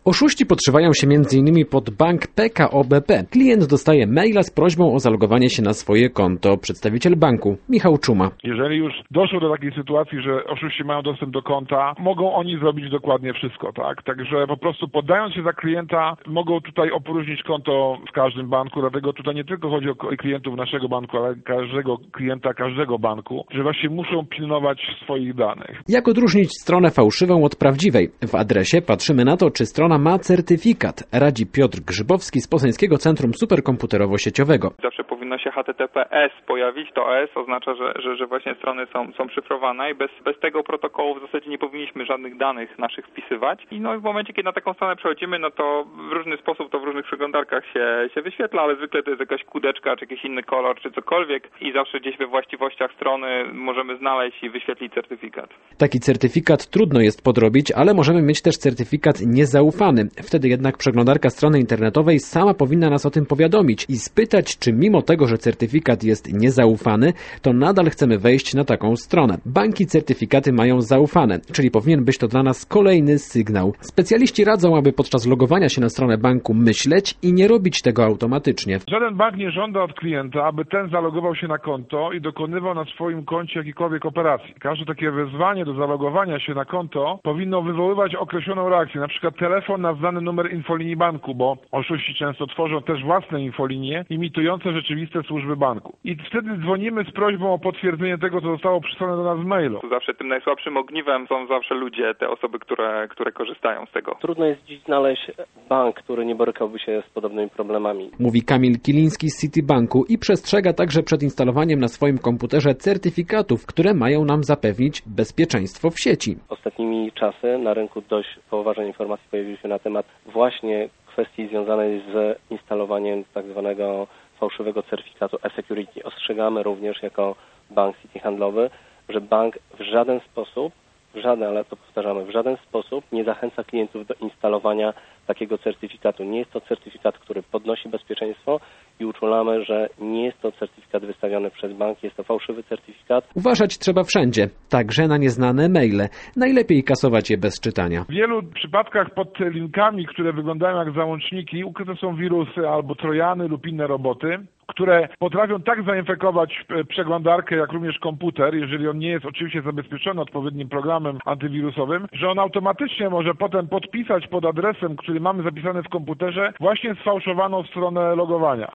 Oszuści podszywają się m.in. pod bank PKO BP. Klient dostaje maila z prośbą o zalogowanie się na swoje konto. Przedstawiciel banku Michał Czuma. Jeżeli już doszło do takiej sytuacji, że oszuści mają dostęp do konta, mogą oni zrobić dokładnie wszystko, tak? Także po prostu poddając się za klienta, mogą tutaj opróżnić konto w każdym banku, dlatego tutaj nie tylko chodzi o klientów naszego banku, ale każdego klienta każdego banku, że właśnie muszą pilnować swoich danych. Jak odróżnić stronę fałszywą od prawdziwej? W adresie patrzymy na to, czy strona ma certyfikat, radzi Piotr Grzybowski z Poznańskiego Centrum Superkomputerowo-Sieciowego. Zawsze powinno się HTTPS pojawić, to S oznacza, że właśnie strony są szyfrowane i bez tego protokołu w zasadzie nie powinniśmy żadnych danych naszych wpisywać. I w momencie, kiedy na taką stronę przechodzimy, to w różny sposób to w różnych przeglądarkach się wyświetla, ale zwykle to jest jakaś kudeczka, czy jakiś inny kolor, czy cokolwiek i zawsze gdzieś we właściwościach strony możemy znaleźć i wyświetlić certyfikat. Taki certyfikat trudno jest podrobić, ale możemy mieć też certyfikat niezaufany. Wtedy jednak przeglądarka strony internetowej sama powinna nas o tym powiadomić i spytać, czy mimo tego, że certyfikat jest niezaufany, to nadal chcemy wejść na taką stronę. Banki certyfikaty mają zaufane, czyli powinien być to dla nas kolejny sygnał. Specjaliści radzą, aby podczas logowania się na stronę banku myśleć i nie robić tego automatycznie. Żaden bank nie żąda od klienta, aby ten zalogował się na konto i dokonywał na swoim koncie jakiejkolwiek operacji. Każde takie wezwanie do zalogowania się na konto powinno wywoływać określoną reakcję, na przykład telefon na znany numer infolinii banku, bo oszuści często tworzą też własne infolinie imitujące rzeczywiste służby banku. I wtedy dzwonimy z prośbą o potwierdzenie tego, co zostało przysłane do nas w mailu. Zawsze tym najsłabszym ogniwem są zawsze ludzie, te osoby, które korzystają z tego. Trudno jest dziś znaleźć bank, który nie borykałby się z podobnymi problemami. Mówi Kamil Kiliński z Citibanku i przestrzega także przed instalowaniem na swoim komputerze certyfikatów, które mają nam zapewnić bezpieczeństwo w sieci. Ostatnimi czasy na rynku dość poważne informacje pojawiły się na temat właśnie kwestii związanej z instalowaniem tak zwanego fałszywego certyfikatu e-security. Ostrzegamy również jako bank Citi handlowy, że bank w żaden sposób nie zachęca klientów do instalowania takiego certyfikatu. Nie jest to certyfikat, który podnosi bezpieczeństwo i uczulamy, że nie jest to certyfikat wystawiony przez bank, jest to fałszywy certyfikat. Uważać trzeba wszędzie, także na nieznane maile. Najlepiej kasować je bez czytania. W wielu przypadkach pod linkami, które wyglądają jak załączniki, ukryte są wirusy albo trojany lub inne roboty, które potrafią tak zainfekować przeglądarkę, jak również komputer, jeżeli on nie jest oczywiście zabezpieczony odpowiednim programem antywirusowym, że on automatycznie może potem podpisać pod adresem, który mamy zapisany w komputerze, właśnie sfałszowaną stronę logowania.